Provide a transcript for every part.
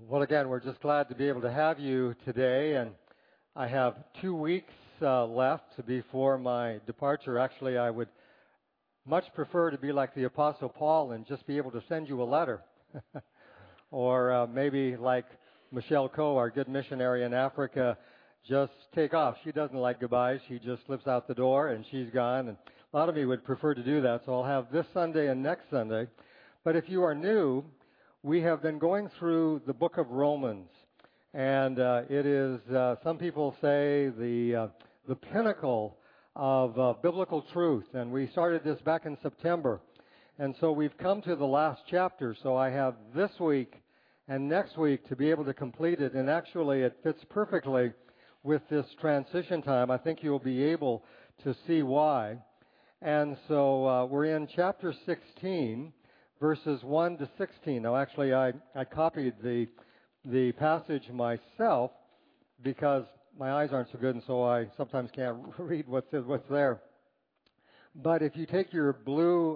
Well, again, we're just glad to be able to have you today, and I have 2 weeks left before my departure. Actually, I would much prefer to be like the Apostle Paul and just be able to send you a letter. Or maybe like Michelle Coe, our good missionary in Africa, just take off. She doesn't like goodbyes. She just slips out the door and she's gone. And a lot of you would prefer to do that, so I'll have this Sunday and next Sunday. But if you are new, we have been going through the book of Romans, and it is, some people say, the pinnacle of biblical truth. And we started this back in September, and so we've come to the last chapter. So I have this week and next week to be able to complete it, and actually it fits perfectly with this transition time. I think you'll be able to see why. And so we're in chapter 16. Verses 1 to 16. Now, actually, I copied the passage myself because my eyes aren't so good, and so I sometimes can't read what's there. But if you take your blue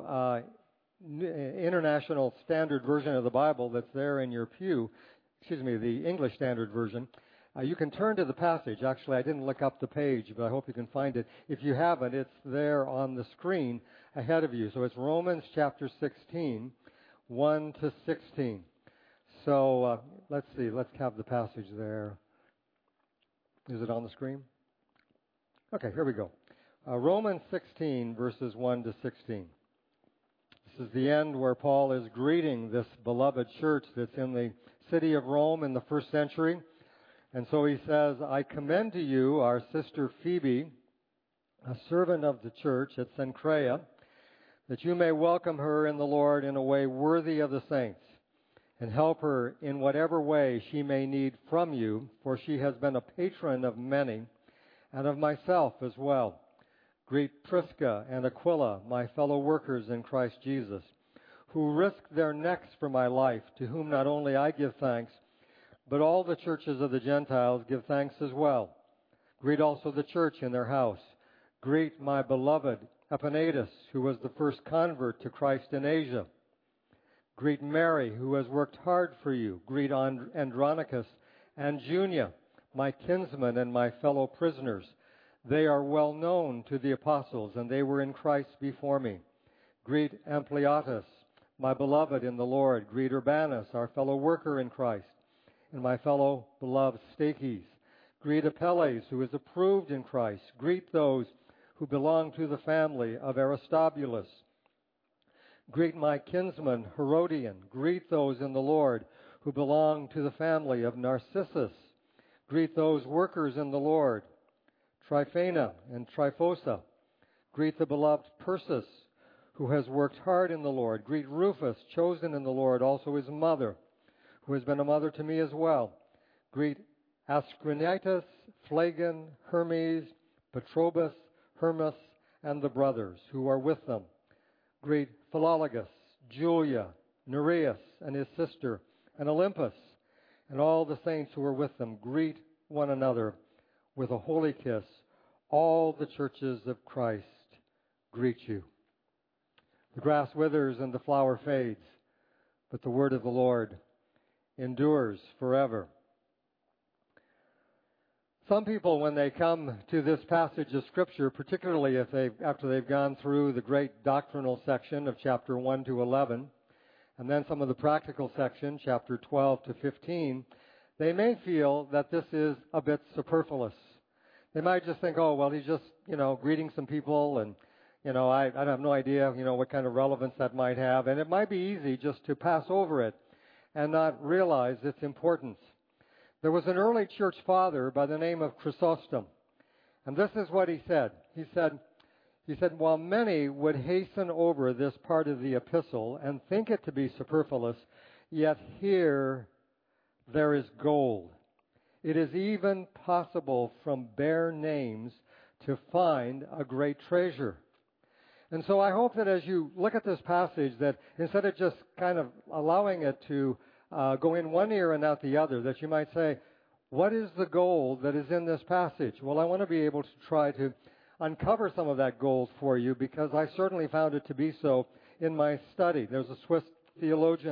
International Standard Version of the Bible that's there in your pew, the English Standard Version, you can turn to the passage. Actually, I didn't look up the page, but I hope you can find it. If you haven't, it's there on the screen ahead of you. So it's Romans chapter 16, 1 to 16. So let's see. Let's have the passage there. Is it on the screen? Okay, here we go. Romans 16, verses 1 to 16. This is the end where Paul is greeting this beloved church that's in the city of Rome in the first century. And so he says, I commend to you our sister Phoebe, a servant of the church at Cenchrea, that you may welcome her in the Lord in a way worthy of the saints, and help her in whatever way she may need from you, for she has been a patron of many, and of myself as well. Greet Prisca and Aquila, my fellow workers in Christ Jesus, who risked their necks for my life, to whom not only I give thanks, but all the churches of the Gentiles give thanks as well. Greet also the church in their house. Greet my beloved Epaenetus, who was the first convert to Christ in Asia. Greet Mary, who has worked hard for you. Greet Andronicus and Junia, my kinsmen and my fellow prisoners. They are well known to the apostles, and they were in Christ before me. Greet Ampliatus, my beloved in the Lord. Greet Urbanus, our fellow worker in Christ, and my fellow beloved Stachys. Greet Apelles, who is approved in Christ. Greet those who belong to the family of Aristobulus. Greet my kinsman Herodian. Greet those in the Lord who belong to the family of Narcissus. Greet those workers in the Lord, Tryphena and Tryphosa. Greet the beloved Persis, who has worked hard in the Lord. Greet Rufus, chosen in the Lord, also his mother, who has been a mother to me as well. Greet Ascrinitus, Phlegon, Hermes, Patrobas, Hermas, and the brothers who are with them. Greet Philologus, Julia, Nereus, and his sister, and Olympus, and all the saints who are with them. Greet one another with a holy kiss. All the churches of Christ greet you. The grass withers and the flower fades, but the word of the Lord endures forever. Some people, when they come to this passage of Scripture, particularly after they've gone through the great doctrinal section of chapter 1 to 11, and then some of the practical section, chapter 12 to 15, they may feel that this is a bit superfluous. They might just think, oh, well, he's just, greeting some people, and, I have no idea, what kind of relevance that might have. And it might be easy just to pass over it and not realize its importance. There was an early church father by the name of Chrysostom, and this is what he said. He said, while many would hasten over this part of the epistle and think it to be superfluous, yet here there is gold. It is even possible from bare names to find a great treasure. And so I hope that as you look at this passage, that instead of just kind of allowing it to go in one ear and out the other, that you might say, what is the gold that is in this passage? Well, I want to be able to try to uncover some of that gold for you, because I certainly found it to be so in my study. There's a Swiss theologian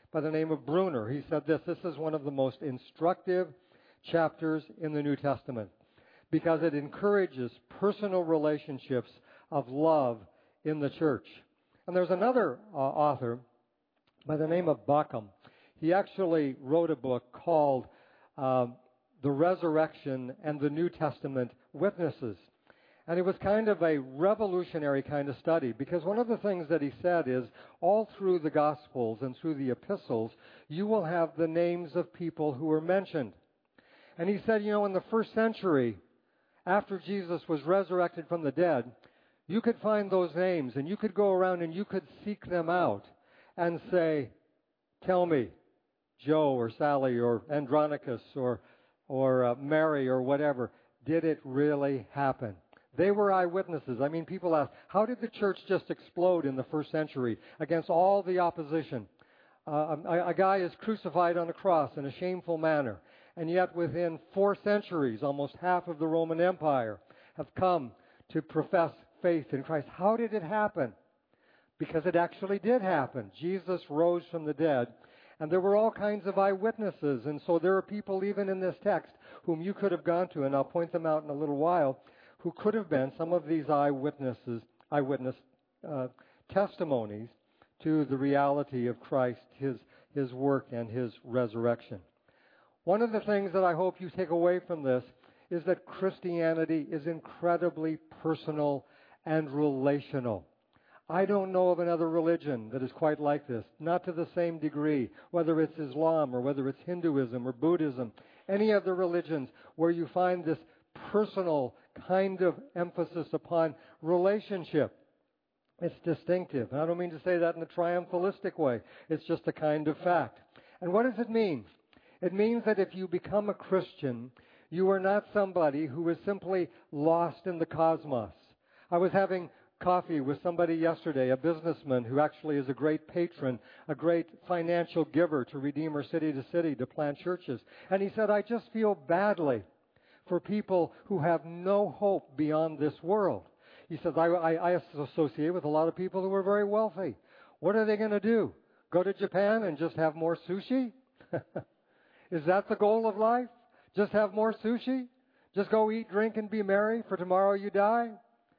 by the name of Bruner. He said this is one of the most instructive chapters in the New Testament because it encourages personal relationships of love in the church. And there's another author by the name of Bauckham. He actually wrote a book called The Resurrection and the New Testament Witnesses. And it was kind of a revolutionary kind of study because one of the things that he said is all through the Gospels and through the epistles, you will have the names of people who were mentioned. And he said, in the first century, after Jesus was resurrected from the dead, you could find those names and you could go around and you could seek them out and say, tell me, Joe or Sally or Andronicus or Mary or whatever, did it really happen? They were eyewitnesses. I mean, people ask, how did the church just explode in the first century against all the opposition? A guy is crucified on a cross in a shameful manner. And yet within 4 centuries, almost half of the Roman Empire have come to profess faith in Christ. How did it happen? Because it actually did happen. Jesus rose from the dead. And there were all kinds of eyewitnesses. And so there are people even in this text whom you could have gone to, and I'll point them out in a little while, who could have been some of these eyewitness testimonies to the reality of Christ, His work, and His resurrection. One of the things that I hope you take away from this is that Christianity is incredibly personal and relational. I don't know of another religion that is quite like this, not to the same degree, whether it's Islam or whether it's Hinduism or Buddhism, any of the religions where you find this personal kind of emphasis upon relationship. It's distinctive. And I don't mean to say that in a triumphalistic way. It's just a kind of fact. And what does it mean? It means that if you become a Christian, you are not somebody who is simply lost in the cosmos. I was having coffee with somebody yesterday, a businessman who actually is a great patron, a great financial giver to Redeemer City to City to plant churches. And he said, I just feel badly for people who have no hope beyond this world. He says, I associate with a lot of people who are very wealthy. What are they going to do? Go to Japan and just have more sushi? Is that the goal of life? Just have more sushi? Just go eat, drink, and be merry, for tomorrow you die?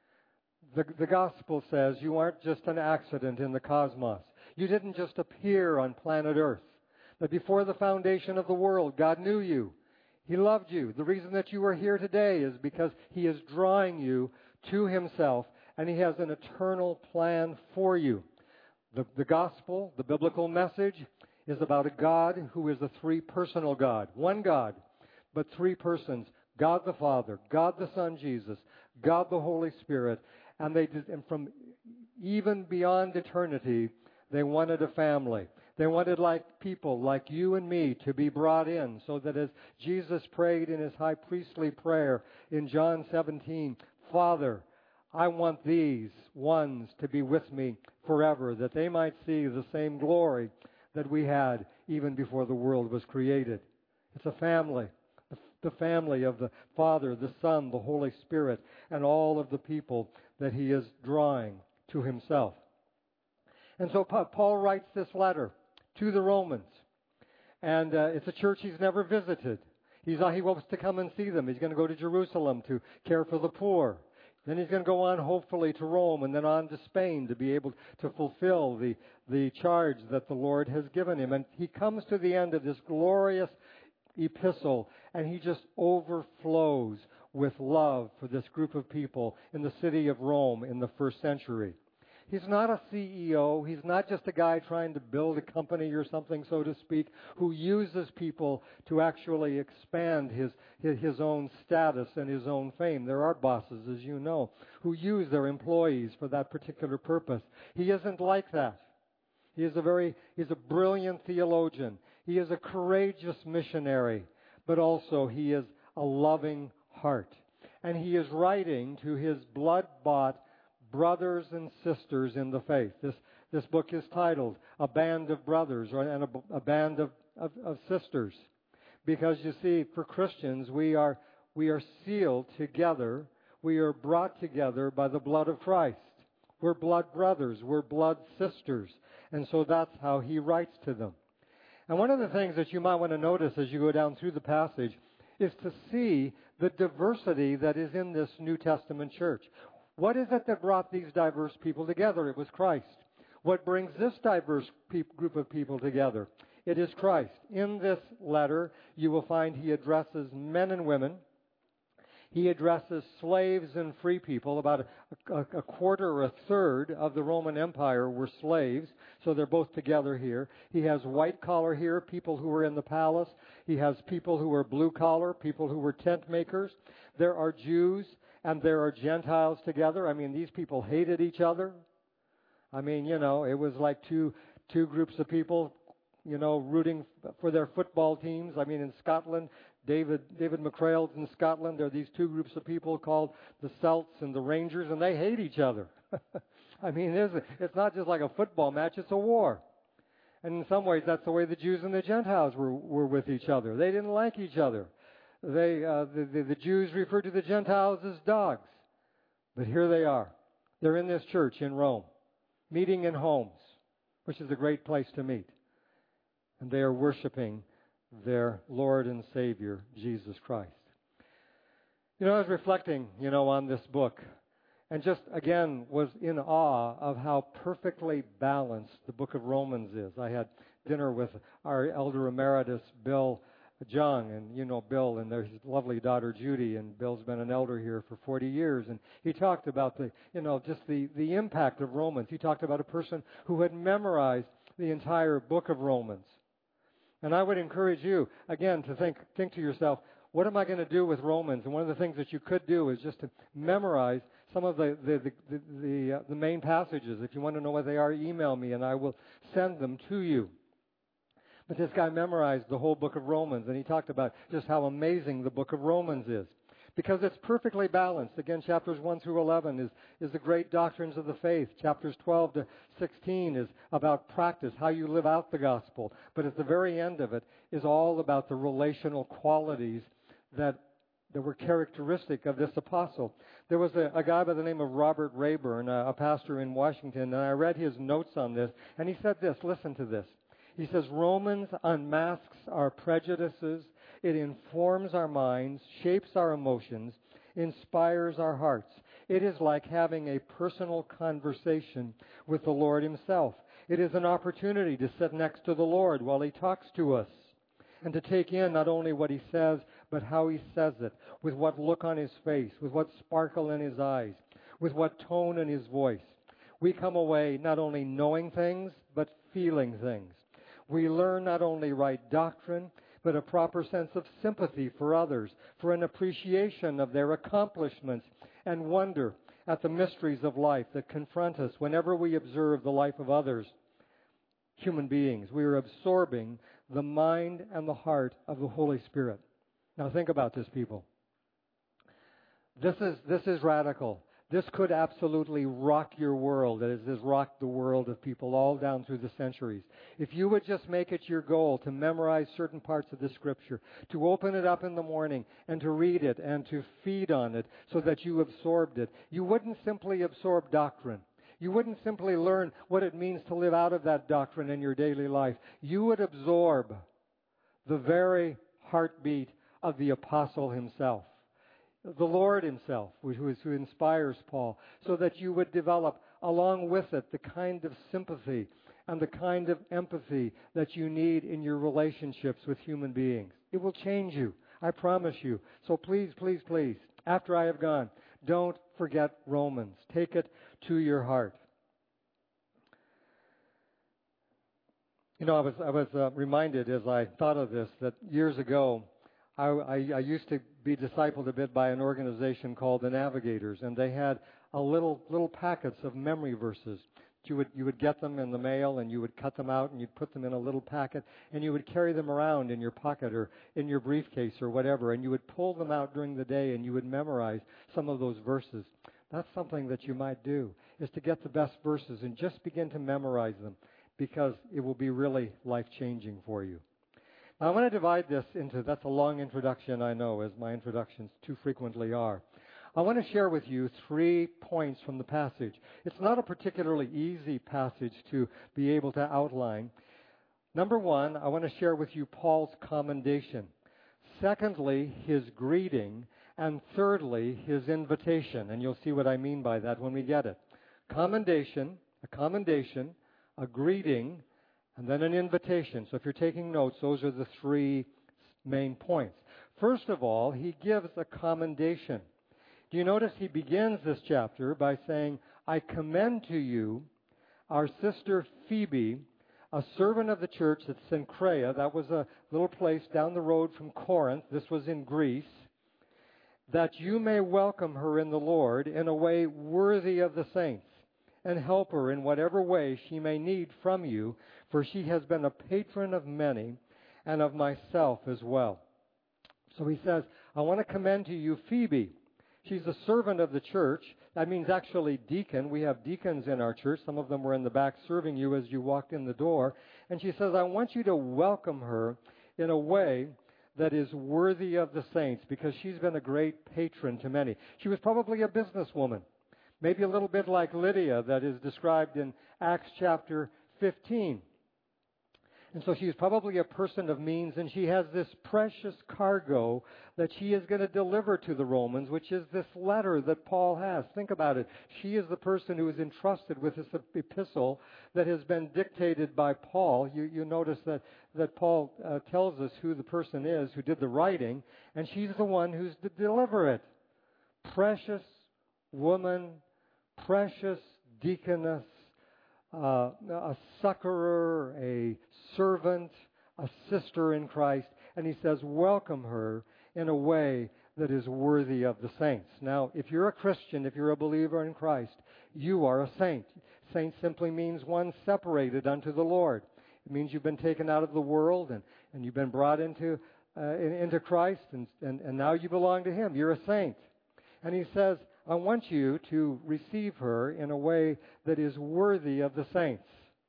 The gospel says you aren't just an accident in the cosmos. You didn't just appear on planet Earth. That before the foundation of the world, God knew you. He loved you. The reason that you are here today is because He is drawing you to Himself, and He has an eternal plan for you. The gospel, the biblical message, is about a God who is a three-personal God. One God, but three persons. God the Father, God the Son, Jesus, God the Holy Spirit. And from even beyond eternity, they wanted a family. They wanted people like you and me to be brought in so that as Jesus prayed in His high priestly prayer in John 17, Father, I want these ones to be with me forever, that they might see the same glory that we had even before the world was created. It's a family, the family of the Father, the Son, the Holy Spirit, and all of the people that He is drawing to Himself. And so Paul writes this letter to the Romans. And it's a church he's never visited. He wants to come and see them. He's going to go to Jerusalem to care for the poor. Then he's going to go on, hopefully, to Rome and then on to Spain to be able to fulfill the charge that the Lord has given him. And he comes to the end of this glorious epistle, and he just overflows with love for this group of people in the city of Rome in the first century. He's not a CEO. He's not just a guy trying to build a company or something, so to speak, who uses people to actually expand his own status and his own fame. There are bosses, as you know, who use their employees for that particular purpose. He isn't like that. He's a brilliant theologian. He is a courageous missionary, but also he is a loving heart. And he is writing to his blood-bought brothers and sisters in the faith. This book is titled A Band of Brothers and a Band of Sisters. Because you see, for Christians, we are sealed together. We are brought together by the blood of Christ. We're blood brothers. We're blood sisters. And so that's how he writes to them. And one of the things that you might want to notice as you go down through the passage is to see the diversity that is in this New Testament church. What is it that brought these diverse people together? It was Christ. What brings this diverse group of people together? It is Christ. In this letter, you will find he addresses men and women. He addresses slaves and free people. About a quarter or a third of the Roman Empire were slaves, so they're both together here. He has white collar here, people who were in the palace. He has people who were blue collar, people who were tent makers. There are Jews and there are Gentiles together. I mean, these people hated each other. I mean, it was like two groups of people, rooting for their football teams. I mean, in Scotland, David McCrail's in Scotland. There are these two groups of people called the Celts and the Rangers, and they hate each other. I mean, it's not just like a football match, it's a war. And in some ways, that's the way the Jews and the Gentiles were with each other. They didn't like each other. The Jews referred to the Gentiles as dogs. But here they are. They're in this church in Rome, meeting in homes, which is a great place to meet. And they are worshiping their Lord and Savior, Jesus Christ. I was reflecting, on this book, and just, again, was in awe of how perfectly balanced the book of Romans is. I had dinner with our elder emeritus, Bill Jung, and Bill and there's his lovely daughter, Judy, and Bill's been an elder here for 40 years, and he talked about just the impact of Romans. He talked about a person who had memorized the entire book of Romans. And I would encourage you, again, to think to yourself, what am I going to do with Romans? And one of the things that you could do is just to memorize some of the main passages. If you want to know what they are, email me and I will send them to you. But this guy memorized the whole book of Romans, and he talked about just how amazing the book of Romans is. Because it's perfectly balanced. Again, chapters 1 through 11 is the great doctrines of the faith. Chapters 12 to 16 is about practice, how you live out the gospel. But at the very end of it is all about the relational qualities that were characteristic of this apostle. There was a guy by the name of Robert Rayburn, a pastor in Washington, and I read his notes on this, and he said this, listen to this. He says, Romans unmasks our prejudices, it informs our minds, shapes our emotions, inspires our hearts. It is like having a personal conversation with the Lord himself. It is an opportunity to sit next to the Lord while he talks to us and to take in not only what he says, but how he says it, with what look on his face, with what sparkle in his eyes, with what tone in his voice. We come away not only knowing things, but feeling things. We learn not only right doctrine, but a proper sense of sympathy for others, for an appreciation of their accomplishments, and wonder at the mysteries of life that confront us whenever we observe the life of others, human beings. We are absorbing the mind and the heart of the Holy Spirit. Now think about this, people. This is radical. This could absolutely rock your world, as it has rocked the world of people all down through the centuries. If you would just make it your goal to memorize certain parts of the Scripture, to open it up in the morning and to read it and to feed on it so that you absorbed it, you wouldn't simply absorb doctrine. You wouldn't simply learn what it means to live out of that doctrine in your daily life. You would absorb the very heartbeat of the apostle himself. The Lord himself, who inspires Paul, so that you would develop, along with it, the kind of sympathy and the kind of empathy that you need in your relationships with human beings. It will change you, I promise you. So please, please, please, after I have gone, don't forget Romans. Take it to your heart. I was reminded as I thought of this that years ago, I used to be discipled a bit by an organization called the Navigators, and they had little packets of memory verses. You would get them in the mail, and you would cut them out, and you'd put them in a little packet, and you would carry them around in your pocket or in your briefcase or whatever, and you would pull them out during the day, and you would memorize some of those verses. That's something that you might do, is to get the best verses and just begin to memorize them, because it will be really life-changing for you. Now, I want to divide this into, that's a long introduction, I know, as my introductions too frequently are. I want to share with you 3 points from the passage. It's not a particularly easy passage to be able to outline. Number one, I want to share with you Paul's commendation. Secondly, his greeting. And thirdly, his invitation. And you'll see what I mean by that when we get it. Commendation, a greeting, and then an invitation. So if you're taking notes, those are the three main points. First of all, he gives a commendation. Do you notice he begins this chapter by saying, I commend to you our sister Phoebe, a servant of the church at Cenchrea. That was a little place down the road from Corinth. This was in Greece. That you may welcome her in the Lord in a way worthy of the saints, and help her in whatever way she may need from you, for she has been a patron of many, and of myself as well. So he says, I want to commend to you Phoebe. She's a servant of the church. That means actually deacon. We have deacons in our church. Some of them were in the back serving you as you walked in the door. And she says, I want you to welcome her in a way that is worthy of the saints, because she's been a great patron to many. She was probably a businesswoman, maybe a little bit like Lydia that is described in Acts chapter 15. And so she's probably a person of means, and she has this precious cargo that she is going to deliver to the Romans, which is this letter that Paul has. Think about it. She is the person who is entrusted with this epistle that has been dictated by Paul. You notice that Paul tells us who the person is who did the writing, and she's the one who's to deliver it. Precious woman, precious deaconess, a succorer, a servant, a sister in Christ, and he says, welcome her in a way that is worthy of the saints. Now, if you're a Christian, if you're a believer in Christ, you are a saint. Saint simply means one separated unto the Lord. It means you've been taken out of the world and you've been brought into Christ, and now you belong to Him. You're a saint. And he says, I want you to receive her in a way that is worthy of the saints.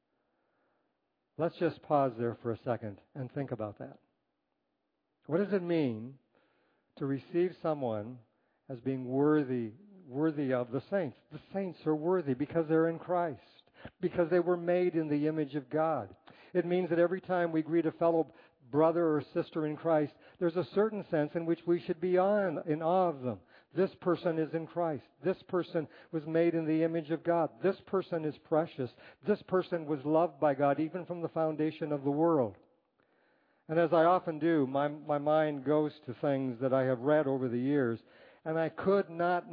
Let's just pause there for a second and think about that. What does it mean to receive someone as being worthy of the saints? The saints are worthy because they're in Christ, because they were made in the image of God. It means that every time we greet a fellow brother or sister in Christ, there's a certain sense in which we should be in awe of them. This person is in Christ. This person was made in the image of God. This person is precious. This person was loved by God even from the foundation of the world. And as I often do, my mind goes to things that I have read over the years, and I could not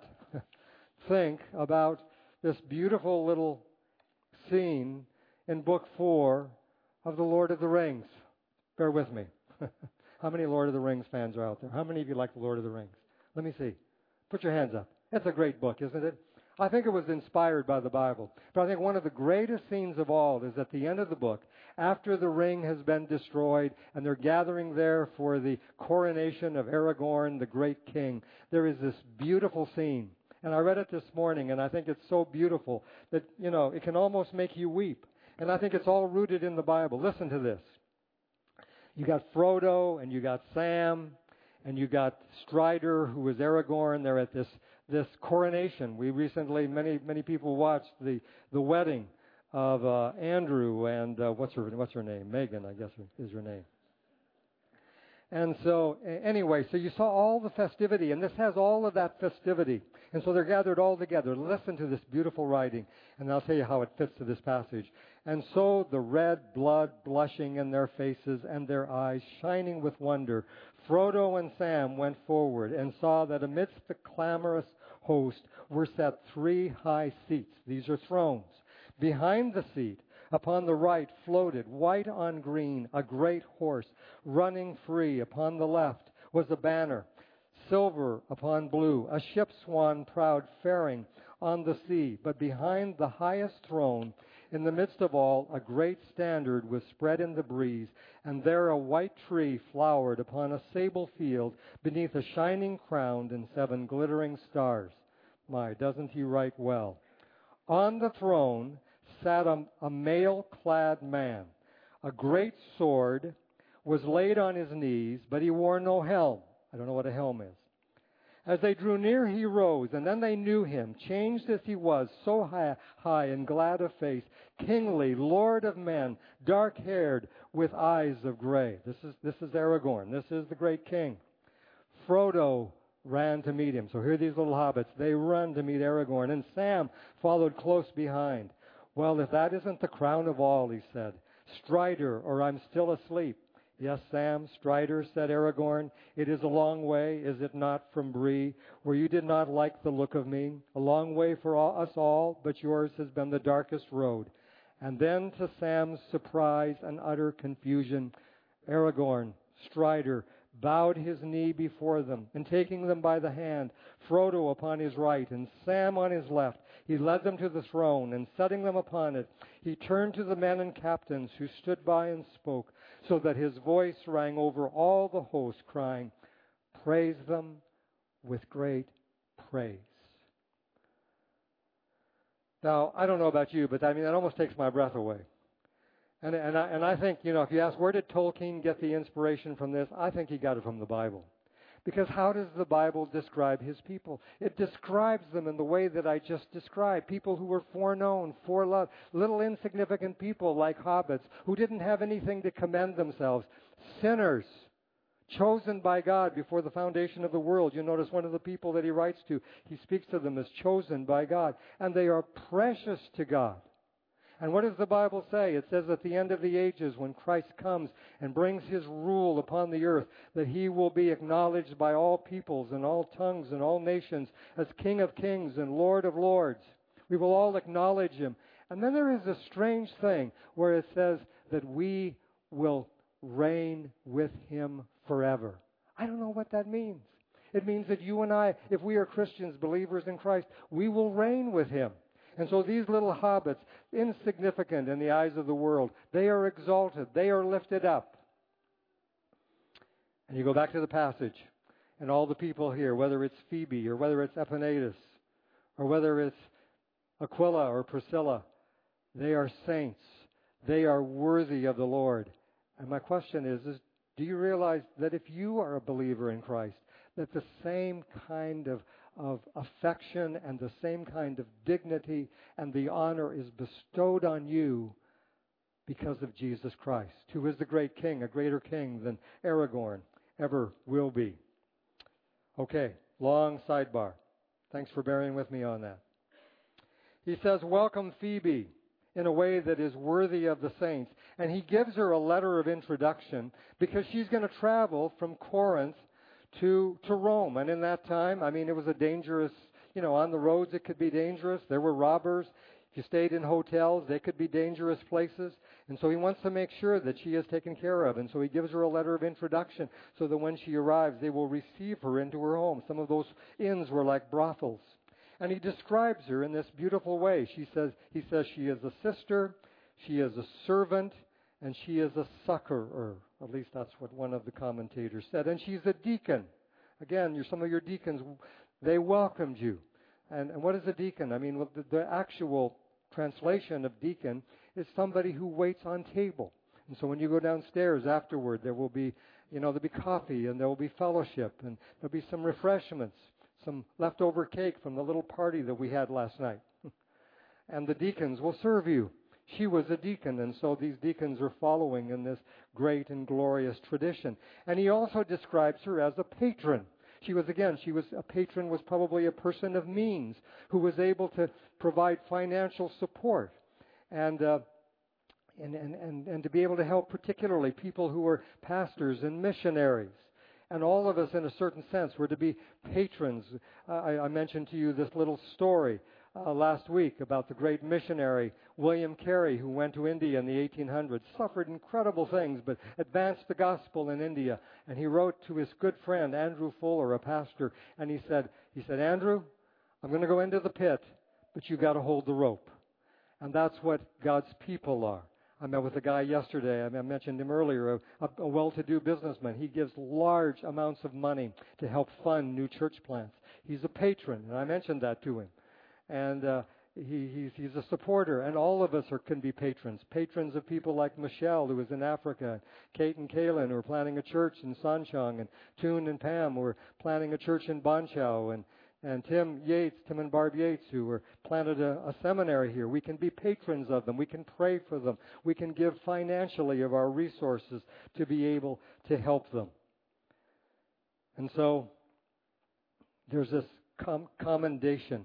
think about this beautiful little scene in Book 4 of The Lord of the Rings. Bear with me. How many Lord of the Rings fans are out there? How many of you like The Lord of the Rings? Let me see. Put your hands up. It's a great book, isn't it? I think it was inspired by the Bible. But I think one of the greatest scenes of all is at the end of the book, after the ring has been destroyed and they're gathering there for the coronation of Aragorn, the great king, there is this beautiful scene. And I read it this morning, and I think it's so beautiful that, it can almost make you weep. And I think it's all rooted in the Bible. Listen to this. You got Frodo, and you got Sam, and you got Strider, who was Aragorn. They're at this coronation. We recently, many people watched the wedding of Andrew and what's her name? Megan, I guess is her name. And so, anyway, so you saw all the festivity, and this has all of that festivity. And so they're gathered all together. Listen to this beautiful writing, and I'll tell you how it fits to this passage. And so the red blood blushing in their faces and their eyes shining with wonder, Frodo and Sam went forward and saw that amidst the clamorous host were set 3 high seats. These are thrones. Behind the seat, upon the right, floated, white on green, a great horse, running free. Upon the left was a banner, silver upon blue, a ship swan proud faring on the sea. But behind the highest throne, in the midst of all, a great standard was spread in the breeze, and there a white tree flowered upon a sable field beneath a shining crown and 7 glittering stars. My, doesn't he write well? On the throne sat a mail-clad man. A great sword was laid on his knees, but he wore no helm. I don't know what a helm is. As they drew near, he rose, and then they knew him, changed as he was, so high and glad of face, kingly, Lord of men, dark-haired, with eyes of gray. This is Aragorn. This is the great king. Frodo ran to meet him. So here are these little hobbits. They run to meet Aragorn, and Sam followed close behind. Well, if that isn't the crown of all, he said. Strider, or I'm still asleep. Yes, Sam, Strider, said Aragorn. It is a long way, is it not, from Bree, where you did not like the look of me? A long way for us all, but yours has been the darkest road. And then, to Sam's surprise and utter confusion, Aragorn, Strider, bowed his knee before them, and taking them by the hand, Frodo upon his right and Sam on his left, he led them to the throne, and setting them upon it, he turned to the men and captains who stood by and spoke, so that his voice rang over all the host, crying, "Praise them with great praise." Now, I don't know about you, but I mean, that almost takes my breath away. And I think, if you ask, where did Tolkien get the inspiration from this? I think he got it from the Bible. Because how does the Bible describe his people? It describes them in the way that I just described. People who were foreknown, foreloved, little insignificant people like hobbits who didn't have anything to commend themselves. Sinners, chosen by God before the foundation of the world. You notice one of the people that he writes to, he speaks to them as chosen by God. And they are precious to God. And what does the Bible say? It says at the end of the ages, when Christ comes and brings his rule upon the earth, that he will be acknowledged by all peoples and all tongues and all nations as King of kings and Lord of lords. We will all acknowledge him. And then there is a strange thing where it says that we will reign with him forever. I don't know what that means. It means that you and I, if we are Christians, believers in Christ, we will reign with him. And so these little hobbits, insignificant in the eyes of the world, they are exalted, they are lifted up. And you go back to the passage, and all the people here, whether it's Phoebe or whether it's Epaenetus or whether it's Aquila or Priscilla, they are saints. They are worthy of the Lord. And my question is do you realize that if you are a believer in Christ, that the same kind of affection and the same kind of dignity and the honor is bestowed on you because of Jesus Christ, who is the great king, a greater king than Aragorn ever will be. Okay, long sidebar. Thanks for bearing with me on that. He says, welcome Phoebe in a way that is worthy of the saints. And he gives her a letter of introduction because she's going to travel from Corinth to Rome. And in that time, it was a dangerous, on the roads it could be dangerous. There were robbers. If you stayed in hotels, they could be dangerous places. And so he wants to make sure that she is taken care of. And so he gives her a letter of introduction so that when she arrives, they will receive her into her home. Some of those inns were like brothels. And he describes her in this beautiful way. He says she is a sister, she is a servant, and she is a succorer. At least that's what one of the commentators said. And she's a deacon. Again, some of your deacons, they welcomed you. And what is a deacon? The actual translation of deacon is somebody who waits on table. And so when you go downstairs afterward, there will be, there'll be coffee and there will be fellowship and there'll be some refreshments, some leftover cake from the little party that we had last night. And the deacons will serve you. She was a deacon, and so these deacons are following in this great and glorious tradition. And he also describes her as a patron. She was a patron, was probably a person of means who was able to provide financial support and to be able to help particularly people who were pastors and missionaries. And all of us, in a certain sense, were to be patrons. I mentioned to you this little story last week about the great missionary William Carey, who went to India in the 1800s, suffered incredible things, but advanced the gospel in India. And he wrote to his good friend Andrew Fuller, a pastor, and he said, Andrew, I'm going to go into the pit, but you got to hold the rope. And that's what God's people are. I met with a guy yesterday, I mentioned him earlier, a well-to-do businessman. He gives large amounts of money to help fund new church plants. He's a patron, and I mentioned that to him. And he's a supporter, and all of us can be patrons of people like Michelle, who is in Africa, Kate and Kaylin, who are planning a church in Sanchong, and Toon and Pam, who are planning a church in Banqiao, and Tim and Barb Yates, who were planted a seminary here. We can be patrons of them. We can pray for them. We can give financially of our resources to be able to help them. And so there's this commendation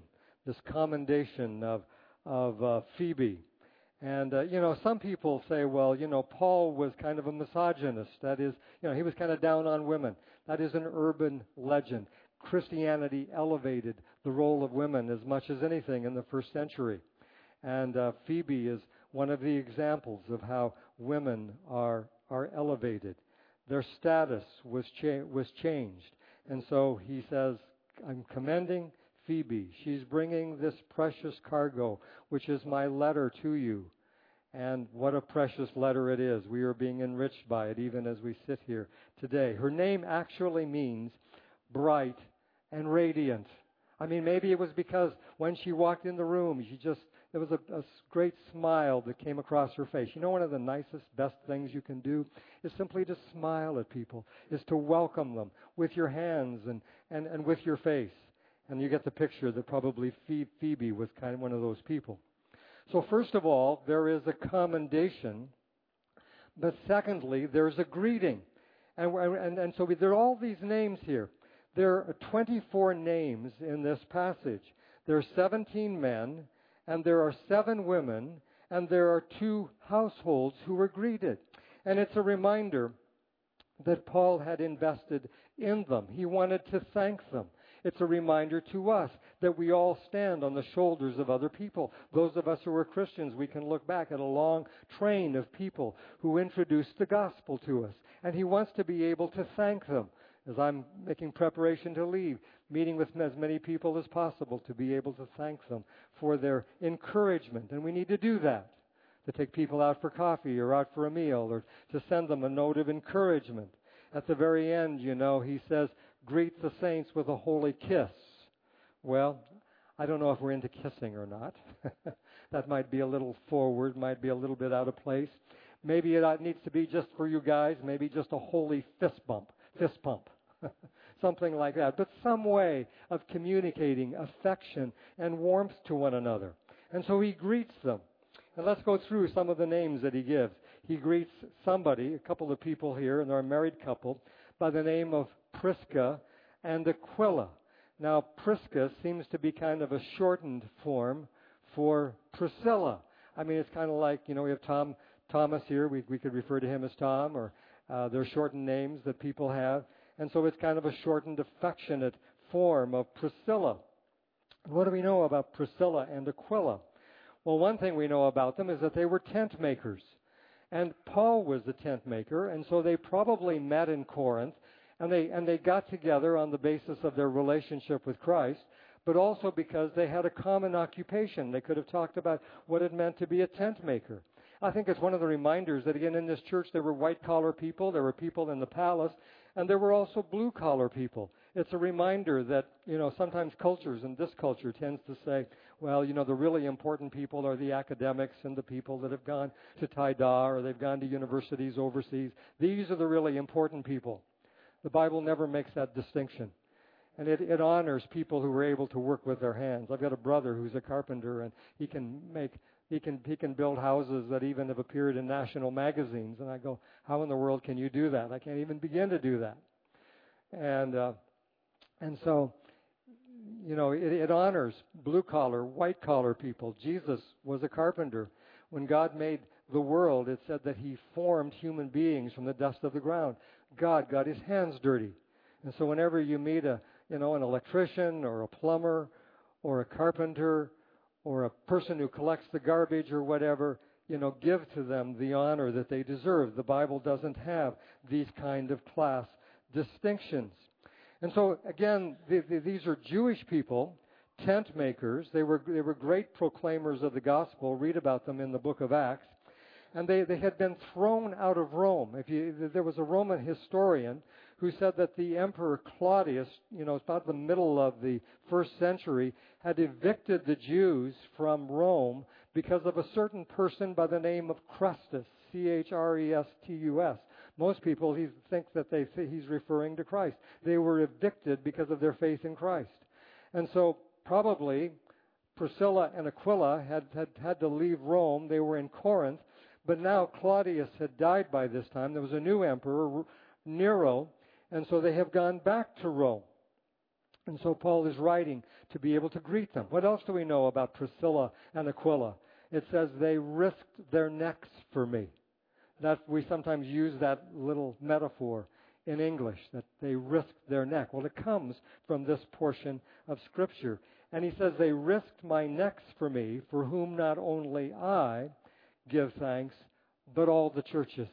of Phoebe. And, some people say, well, Paul was kind of a misogynist. That is, he was kind of down on women. That is an urban legend. Christianity elevated the role of women as much as anything in the first century. And Phoebe is one of the examples of how women are elevated. Their status was changed. And so he says, I'm commending Phoebe. She's bringing this precious cargo, which is my letter to you. And what a precious letter it is. We are being enriched by it even as we sit here today. Her name actually means bright and radiant. I mean, maybe it was because when she walked in the room, there was a great smile that came across her face. One of the nicest, best things you can do is simply to smile at people, is to welcome them with your hands and with your face. And you get the picture that probably Phoebe was kind of one of those people. So first of all, there is a commendation, but secondly, there's a greeting. And so there are all these names here. There are 24 names in this passage. There are 17 men, and there are 7 women, and there are 2 households who were greeted. And it's a reminder that Paul had invested in them. He wanted to thank them. It's a reminder to us that we all stand on the shoulders of other people. Those of us who are Christians, we can look back at a long train of people who introduced the gospel to us. And he wants to be able to thank them. As I'm making preparation to leave, meeting with as many people as possible to be able to thank them for their encouragement. And we need to do that, to take people out for coffee or out for a meal or to send them a note of encouragement. At the very end, he says, greet the saints with a holy kiss. Well, I don't know if we're into kissing or not. That might be a little forward, might be a little bit out of place. Maybe it needs to be just for you guys, maybe just a holy fist pump. Something like that. But some way of communicating affection and warmth to one another. And so he greets them. And let's go through some of the names that he gives. He greets somebody, a couple of people here, and they're a married couple, by the name of Prisca and Aquila. Now, Prisca seems to be kind of a shortened form for Priscilla. I mean, it's kind of like, we have Thomas here. We could refer to him as Tom, or they're shortened names that people have. And so it's kind of a shortened, affectionate form of Priscilla. What do we know about Priscilla and Aquila? Well, one thing we know about them is that they were tent makers. And Paul was the tent maker, and so they probably met in Corinth, and they got together on the basis of their relationship with Christ, but also because they had a common occupation. They could have talked about what it meant to be a tent maker. I think it's one of the reminders that, again, in this church there were white-collar people, there were people in the palace, and there were also blue-collar people. It's a reminder that, sometimes cultures, and this culture tends to say, well, the really important people are the academics and the people that have gone to TIDA or they've gone to universities overseas. These are the really important people. The Bible never makes that distinction. And it honors people who are able to work with their hands. I've got a brother who's a carpenter, and he can build houses that even have appeared in national magazines. And I go, how in the world can you do that? I can't even begin to do that. And so, it honors blue-collar, white-collar people. Jesus was a carpenter. When God made the world, it said that he formed human beings from the dust of the ground. God got his hands dirty. And so whenever you meet an electrician or a plumber or a carpenter or a person who collects the garbage or whatever, give to them the honor that they deserve. The Bible doesn't have these kind of class distinctions. And so, again, these are Jewish people, tent makers. They were great proclaimers of the gospel. Read about them in the book of Acts. And they had been thrown out of Rome. There was a Roman historian who said that the Emperor Claudius, about the middle of the first century, had evicted the Jews from Rome because of a certain person by the name of Chrestus, Chrestus. Most people think that he's referring to Christ. They were evicted because of their faith in Christ. And so probably Priscilla and Aquila had to leave Rome. They were in Corinth. But now Claudius had died by this time. There was a new emperor, Nero, and so they have gone back to Rome. And so Paul is writing to be able to greet them. What else do we know about Priscilla and Aquila? It says they risked their necks for me. That we sometimes use that little metaphor in English, that they risked their neck. Well, it comes from this portion of Scripture. And he says, they risked my necks for me, for whom not only I give thanks, but all the churches.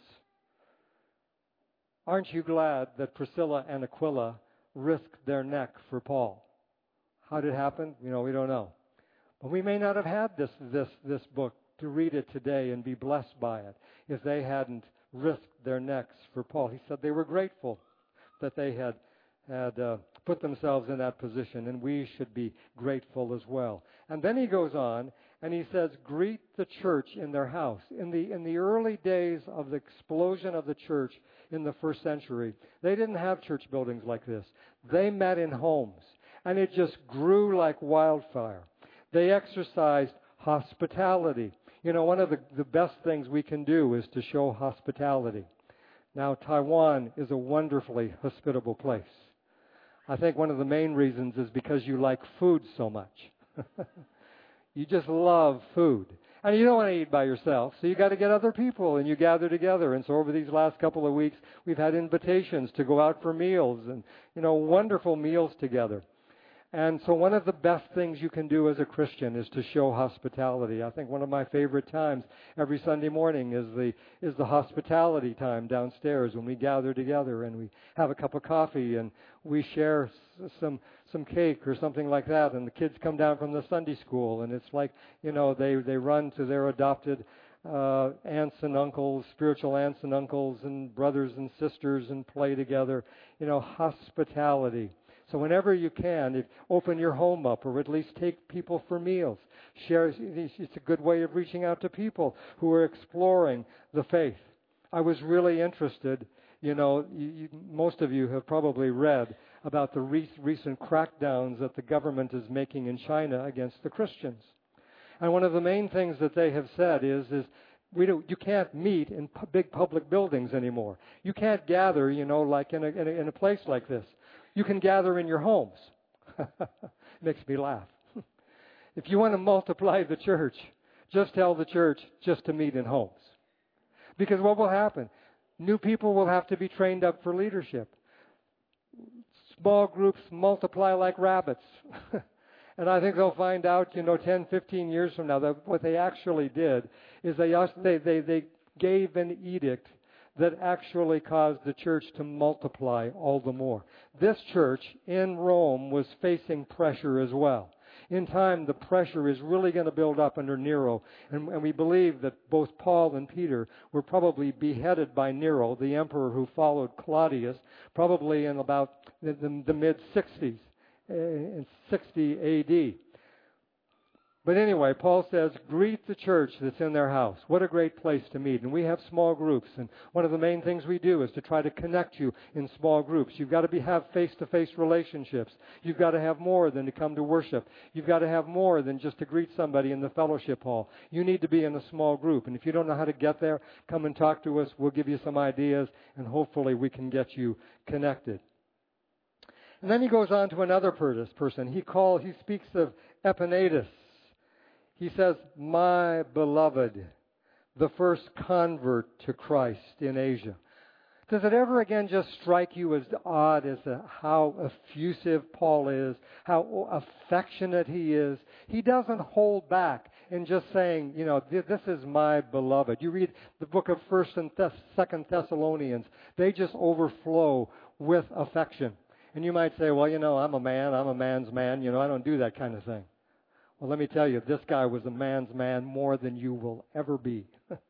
Aren't you glad that Priscilla and Aquila risked their neck for Paul? How did it happen? We don't know. But we may not have had this book to read it today and be blessed by it if they hadn't risked their necks for Paul. He said they were grateful that they had put themselves in that position, and we should be grateful as well. And then he goes on and he says, greet the church in their house. In the early days of the explosion of the church in the first century, they didn't have church buildings like this. They met in homes, and it just grew like wildfire. They exercised hospitality. One of the best things we can do is to show hospitality. Now, Taiwan is a wonderfully hospitable place. I think one of the main reasons is because you like food so much. You just love food. And you don't want to eat by yourself, so you got to get other people, and you gather together. And so over these last couple of weeks, we've had invitations to go out for meals and, wonderful meals together. And so one of the best things you can do as a Christian is to show hospitality. I think one of my favorite times every Sunday morning is the hospitality time downstairs when we gather together and we have a cup of coffee and we share some cake or something like that. And the kids come down from the Sunday school, and it's like, they run to their adopted aunts and uncles, spiritual aunts and uncles and brothers and sisters and play together. Hospitality. So whenever you can, open your home up or at least take people for meals. Share. It's a good way of reaching out to people who are exploring the faith. I was really interested, most of you have probably read about the recent crackdowns that the government is making in China against the Christians. And one of the main things that they have said is you can't meet in big public buildings anymore. You can't gather, like in a place like this. You can gather in your homes. Makes me laugh. If you want to multiply the church, just tell the church just to meet in homes. Because what will happen? New people will have to be trained up for leadership. Small groups multiply like rabbits. And I think they'll find out, 10, 15 years from now, that what they actually did is they gave an edict that actually caused the church to multiply all the more. This church in Rome was facing pressure as well. In time, the pressure is really going to build up under Nero, and we believe that both Paul and Peter were probably beheaded by Nero, the emperor who followed Claudius, probably in about the mid-60s, in 60 A.D. But anyway, Paul says, greet the church that's in their house. What a great place to meet. And we have small groups. And one of the main things we do is to try to connect you in small groups. You've got to have face-to-face relationships. You've got to have more than to come to worship. You've got to have more than just to greet somebody in the fellowship hall. You need to be in a small group. And if you don't know how to get there, come and talk to us. We'll give you some ideas, and hopefully we can get you connected. And then he goes on to another person. He speaks of Epaenetus. He says, my beloved, the first convert to Christ in Asia. Does it ever again just strike you as odd as how effusive Paul is, how affectionate he is? He doesn't hold back in just saying, this is my beloved. You read the book of 1st and 2nd Thessalonians. They just overflow with affection. And you might say, well, I'm a man's man. I don't do that kind of thing. Well, let me tell you, this guy was a man's man more than you will ever be.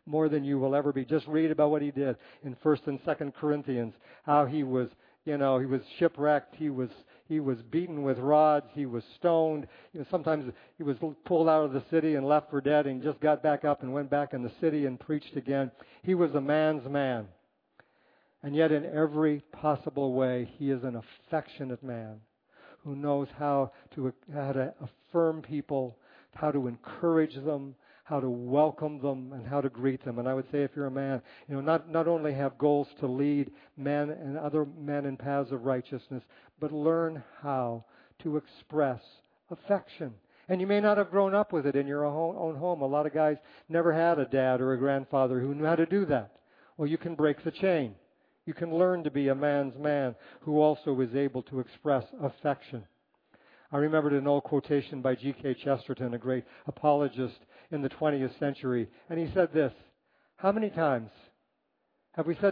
more than you will ever be. Just read about what he did in 1st and 2nd Corinthians, how he was, he was shipwrecked, he was beaten with rods, he was stoned. Sometimes he was pulled out of the city and left for dead, and just got back up and went back in the city and preached again. He was a man's man. And yet in every possible way, he is an affectionate man who knows how to affirm people, how to encourage them, how to welcome them, and how to greet them. And I would say, if you're a man, not only have goals to lead men and other men in paths of righteousness, but learn how to express affection. And you may not have grown up with it in your own home. A lot of guys never had a dad or a grandfather who knew how to do that. Well, you can break the chain. You can learn to be a man's man who also is able to express affection. I remembered an old quotation by G.K. Chesterton, a great apologist in the 20th century, and he said this: how many times have we said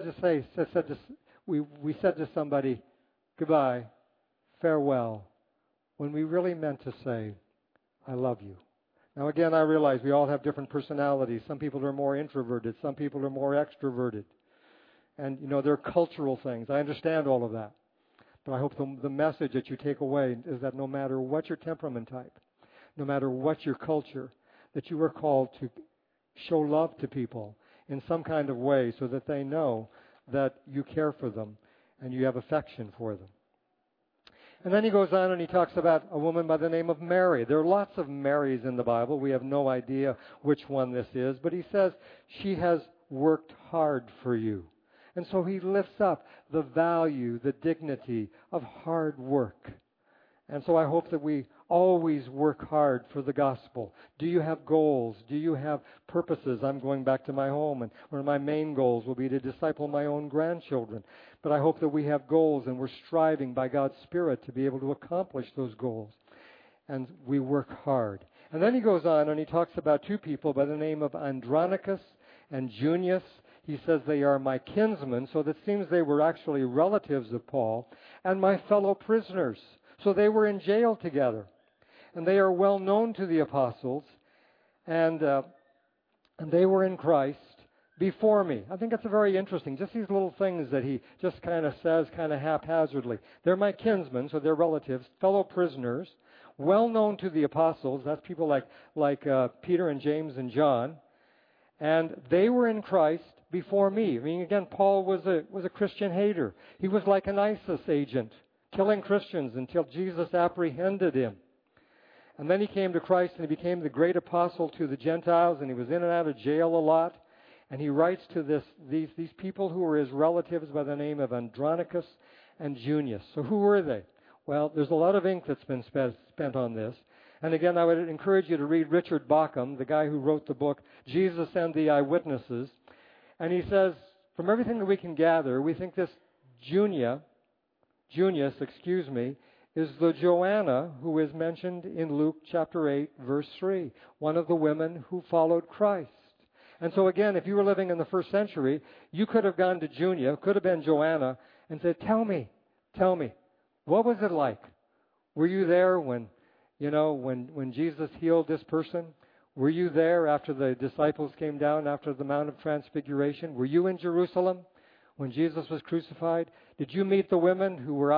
to somebody, goodbye, farewell, when we really meant to say, I love you? Now again, I realize we all have different personalities. Some people are more introverted, some people are more extroverted. And, there are cultural things. I understand all of that. But I hope the message that you take away is that no matter what your temperament type, no matter what your culture, that you are called to show love to people in some kind of way so that they know that you care for them and you have affection for them. And then he goes on and he talks about a woman by the name of Mary. There are lots of Marys in the Bible. We have no idea which one this is. But he says, she has worked hard for you. And so he lifts up the value, the dignity of hard work. And so I hope that we always work hard for the gospel. Do you have goals? Do you have purposes? I'm going back to my home, and one of my main goals will be to disciple my own grandchildren. But I hope that we have goals, and we're striving by God's Spirit to be able to accomplish those goals. And we work hard. And then he goes on, and he talks about two people by the name of Andronicus and Junius. He says they are my kinsmen, so that seems they were actually relatives of Paul, and my fellow prisoners. So they were in jail together. And they are well known to the apostles, and they were in Christ before me. I think that's very interesting. Just these little things that he just kind of says kind of haphazardly. They're my kinsmen, so they're relatives, fellow prisoners, well known to the apostles. That's people like Peter and James and John. And they were in Christ before me. I mean, again, Paul was a Christian hater. He was like an ISIS agent, killing Christians until Jesus apprehended him. And then he came to Christ and he became the great apostle to the Gentiles, and he was in and out of jail a lot. And he writes to these people who were his relatives by the name of Andronicus and Junius. So who were they? Well, there's a lot of ink that's been spent on this. And again, I would encourage you to read Richard Bauckham, the guy who wrote the book Jesus and the Eyewitnesses. And he says, from everything that we can gather, we think this Junius, is the Joanna who is mentioned in Luke chapter 8, verse 3, one of the women who followed Christ. And so again, if you were living in the first century, you could have gone to Junia, could have been Joanna, and said, tell me, what was it like? Were you there when Jesus healed this person? Were you there after the disciples came down after the Mount of Transfiguration? Were you in Jerusalem when Jesus was crucified? Did you meet the women who were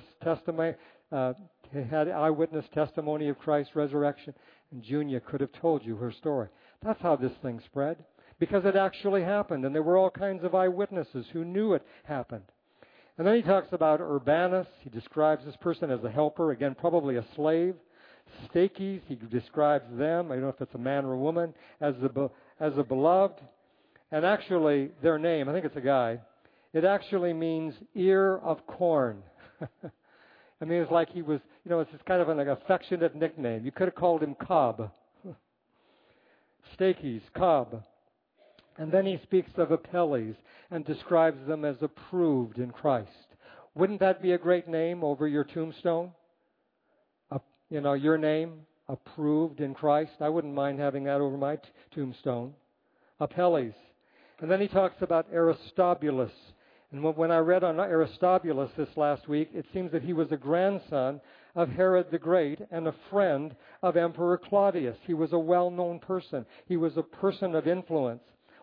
had eyewitness testimony of Christ's resurrection? And Junia could have told you her story. That's how this thing spread, because it actually happened, and there were all kinds of eyewitnesses who knew it happened. And then he talks about Urbanus. He describes this person as a helper, again, probably a slave. Stachys, he describes them, I don't know if it's a man or a woman, as a beloved. And actually, their name, I think it's a guy, it actually means ear of corn. I mean, it's like he was, it's just kind of an affectionate nickname. You could have called him Cobb. Stachys, Cobb. And then he speaks of Apelles and describes them as approved in Christ. Wouldn't that be a great name over your tombstone? Your name, approved in Christ. I wouldn't mind having that over my tombstone. Apelles. And then he talks about Aristobulus. And when I read on Aristobulus this last week, it seems that he was a grandson of Herod the Great and a friend of Emperor Claudius. He was a well-known person. He was a person of influence.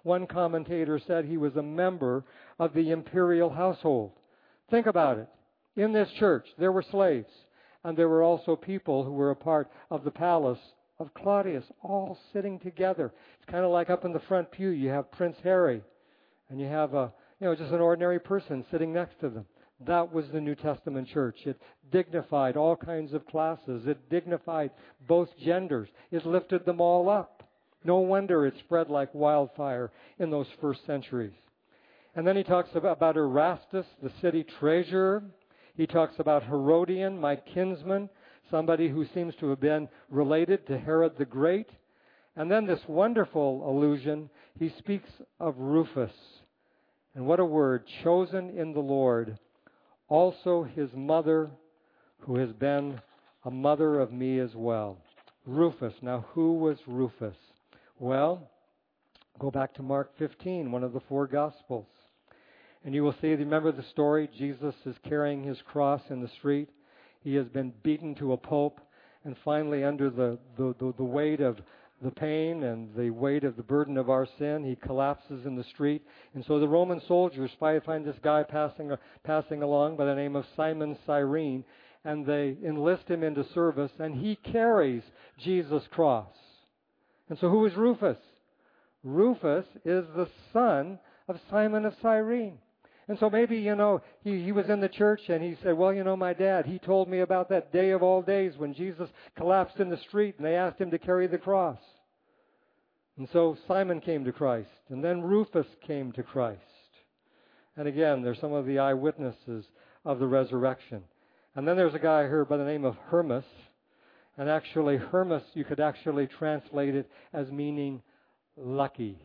One commentator said he was a member of the imperial household. Think about it. In this church, there were slaves, and there were also people who were a part of the palace of Claudius, all sitting together. It's kind of like up in the front pew, you have Prince Harry, and you have just an ordinary person sitting next to them. That was the New Testament church. It dignified all kinds of classes. It dignified both genders. It lifted them all up. No wonder it spread like wildfire in those first centuries. And then he talks about Erastus, the city treasurer. He talks about Herodian, my kinsman, somebody who seems to have been related to Herod the Great. And then this wonderful allusion, he speaks of Rufus. And what a word, chosen in the Lord. Also his mother, who has been a mother of me as well. Rufus. Now, who was Rufus? Well, go back to Mark 15, one of the four Gospels. And you will see, remember the story? Jesus is carrying his cross in the street. He has been beaten to a pulp. And finally, under the weight of the pain and the weight of the burden of our sin, he collapses in the street. And so the Roman soldiers find this guy passing along by the name of Simon Cyrene, and they enlist him into service, and he carries Jesus' cross. And so who is Rufus? Rufus is the son of Simon of Cyrene. And so maybe, he was in the church and he said, well, my dad, he told me about that day of all days when Jesus collapsed in the street and they asked him to carry the cross. And so Simon came to Christ, and then Rufus came to Christ. And again, there's some of the eyewitnesses of the resurrection. And then there's a guy here by the name of Hermas. And actually, Hermas, you could actually translate it as meaning lucky.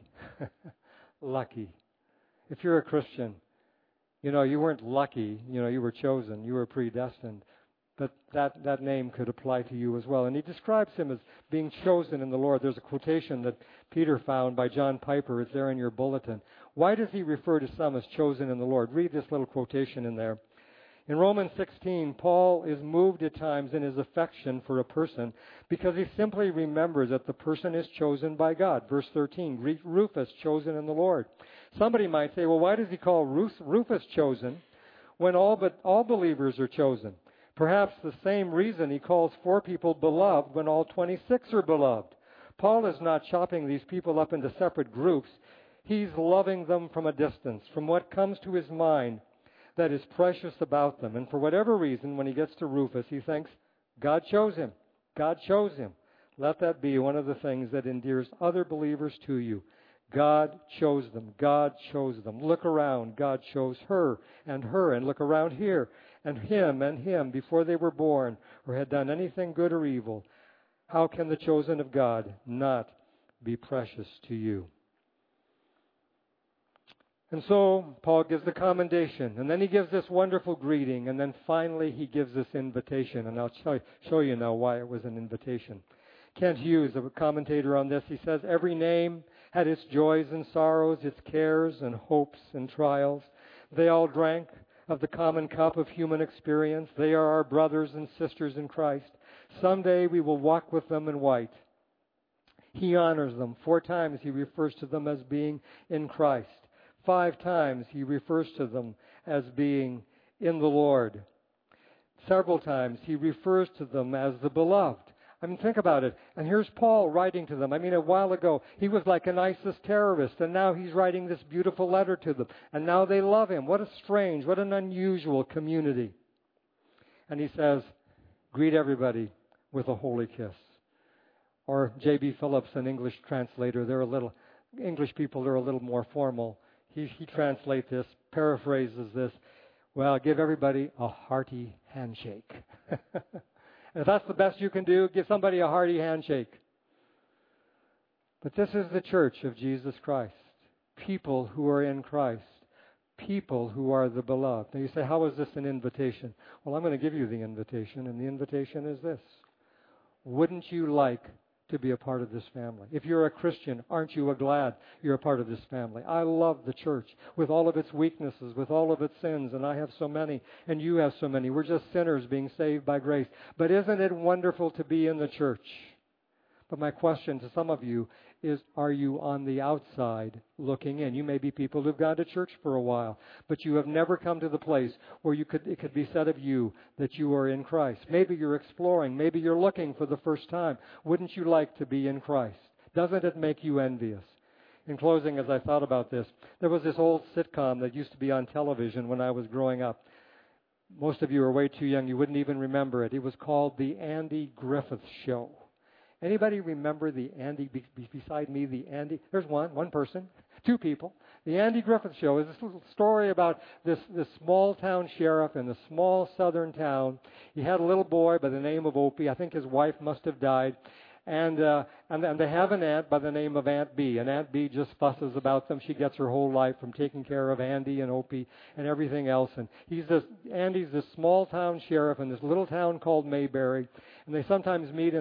Lucky. If you're a Christian, you weren't lucky, you were chosen, you were predestined. But that name could apply to you as well. And he describes him as being chosen in the Lord. There's a quotation that Peter found by John Piper. It's there in your bulletin. Why does he refer to some as chosen in the Lord? Read this little quotation in there. In Romans 16, Paul is moved at times in his affection for a person because he simply remembers that the person is chosen by God. Verse 13, Rufus, chosen in the Lord. Somebody might say, well, why does he call Rufus chosen when all believers are chosen? Perhaps the same reason he calls 4 people beloved when all 26 are beloved. Paul is not chopping these people up into separate groups. He's loving them from a distance, from what comes to his mind that is precious about them. And for whatever reason, when he gets to Rufus, he thinks, God chose him. God chose him. Let that be one of the things that endears other believers to you. God chose them. God chose them. Look around. God chose her. And look around here. And him before they were born or had done anything good or evil. How can the chosen of God not be precious to you? And so Paul gives the commendation, and then he gives this wonderful greeting, and then finally he gives this invitation. And I'll show you now why it was an invitation. Kent Hughes, a commentator on this, he says, every name had its joys and sorrows, its cares and hopes and trials. They all drank of the common cup of human experience. They are our brothers and sisters in Christ. Someday we will walk with them in white. He honors them. 4 times he refers to them as being in Christ. 5 times he refers to them as being in the Lord. Several times he refers to them as the beloved. I mean, think about it. And here's Paul writing to them. I mean, a while ago, he was like an ISIS terrorist, and now he's writing this beautiful letter to them. And now they love him. What a strange, what an unusual community. And he says, greet everybody with a holy kiss. Or J.B. Phillips, an English translator, English people are a little more formal. He translates this, paraphrases this, well, give everybody a hearty handshake. And if that's the best you can do, give somebody a hearty handshake. But this is the church of Jesus Christ. People who are in Christ. People who are the beloved. Now you say, how is this an invitation? Well, I'm going to give you the invitation, and the invitation is this. Wouldn't you like to be a part of this family? If you're a Christian, aren't you glad you're a part of this family? I love the church with all of its weaknesses, with all of its sins, and I have so many, and you have so many. We're just sinners being saved by grace. But isn't it wonderful to be in the church? But my question to some of you is, are you on the outside looking in? You may be people who've gone to church for a while, but you have never come to the place where it could be said of you that you are in Christ. Maybe you're exploring. Maybe you're looking for the first time. Wouldn't you like to be in Christ? Doesn't it make you envious? In closing, as I thought about this, there was this old sitcom that used to be on television when I was growing up. Most of you are way too young. You wouldn't even remember it. It was called The Andy Griffith Show. Anybody remember the Andy, beside me, the Andy? There's one person, two people. The Andy Griffith Show is this little story about this small town sheriff in a small southern town. He had a little boy by the name of Opie. I think his wife must have died. And they have an aunt by the name of Aunt Bee. And Aunt Bee just fusses about them. She gets her whole life from taking care of Andy and Opie and everything else. And Andy's this small town sheriff in this little town called Mayberry. And they sometimes meet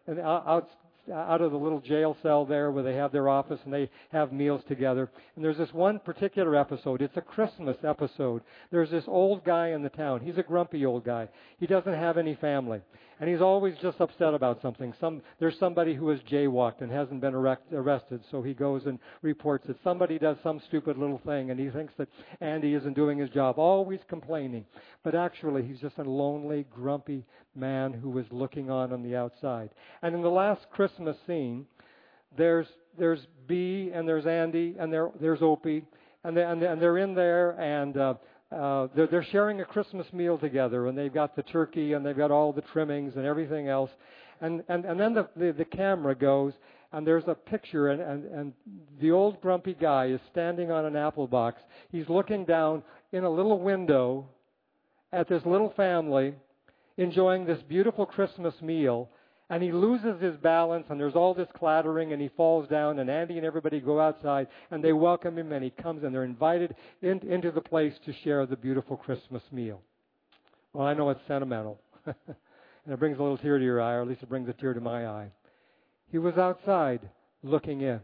out of the little jail cell there where they have their office, and they have meals together. And there's this one particular episode. It's a Christmas episode. There's this old guy in the town. He's a grumpy old guy. He doesn't have any family. And he's always just upset about something. There's somebody who has jaywalked and hasn't been arrested, so he goes and reports it. Somebody does some stupid little thing, and he thinks that Andy isn't doing his job, always complaining. But actually, he's just a lonely, grumpy man who was looking on the outside. And in the last Christmas scene, there's Bee, and there's Andy, and there's Opie, and they're in there, and they're sharing a Christmas meal together, and they've got the turkey, and they've got all the trimmings and everything else, and then the camera goes, and there's a picture, and the old grumpy guy is standing on an apple box. He's looking down in a little window at this little family enjoying this beautiful Christmas meal, and he loses his balance, and there's all this clattering, and he falls down, and Andy and everybody go outside, and they welcome him, and he comes, and they're invited into the place to share the beautiful Christmas meal. Well, I know it's sentimental, and it brings a little tear to your eye, or at least it brings a tear to my eye. He was outside looking in.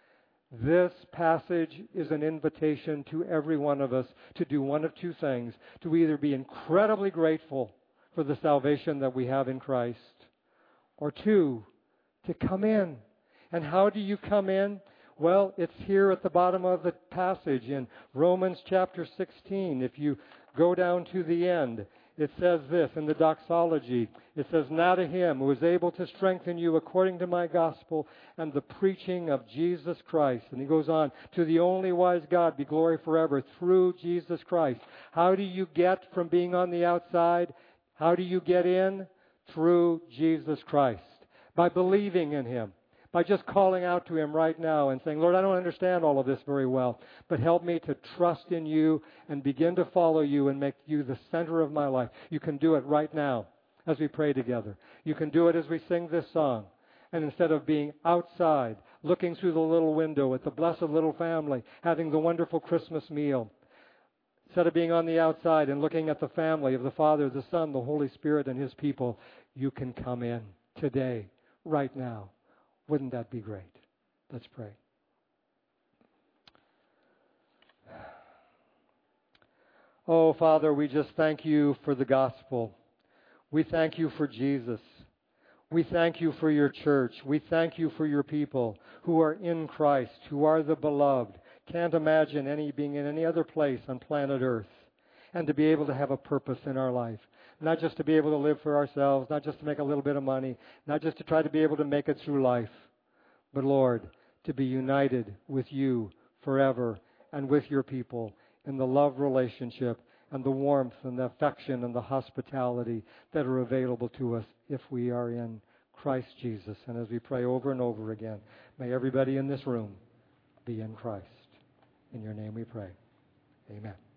This passage is an invitation to every one of us to do one of two things: to either be incredibly grateful for the salvation that we have in Christ, or two, to come in. And how do you come in? Well, it's here at the bottom of the passage in Romans chapter 16. If you go down to the end, it says this in the doxology. It says, "Now to him who is able to strengthen you according to my gospel and the preaching of Jesus Christ." And he goes on, "To the only wise God be glory forever through Jesus Christ." How do you get from being on the outside? How do you get in? Through Jesus Christ. By believing in him. By just calling out to him right now and saying, "Lord, I don't understand all of this very well, but help me to trust in you and begin to follow you and make you the center of my life." You can do it right now as we pray together. You can do it as we sing this song. And instead of being outside, looking through the little window at the blessed little family, having the wonderful Christmas meal, instead of being on the outside and looking at the family of the Father, the Son, the Holy Spirit, and his people, you can come in today, right now. Wouldn't that be great? Let's pray. Oh, Father, we just thank you for the gospel. We thank you for Jesus. We thank you for your church. We thank you for your people who are in Christ, who are the beloved. Can't imagine being in any other place on planet Earth, and to be able to have a purpose in our life. Not just to be able to live for ourselves, not just to make a little bit of money, not just to try to be able to make it through life, but Lord, to be united with you forever and with your people in the love relationship and the warmth and the affection and the hospitality that are available to us if we are in Christ Jesus. And as we pray over and over again, may everybody in this room be in Christ. In your name we pray. Amen.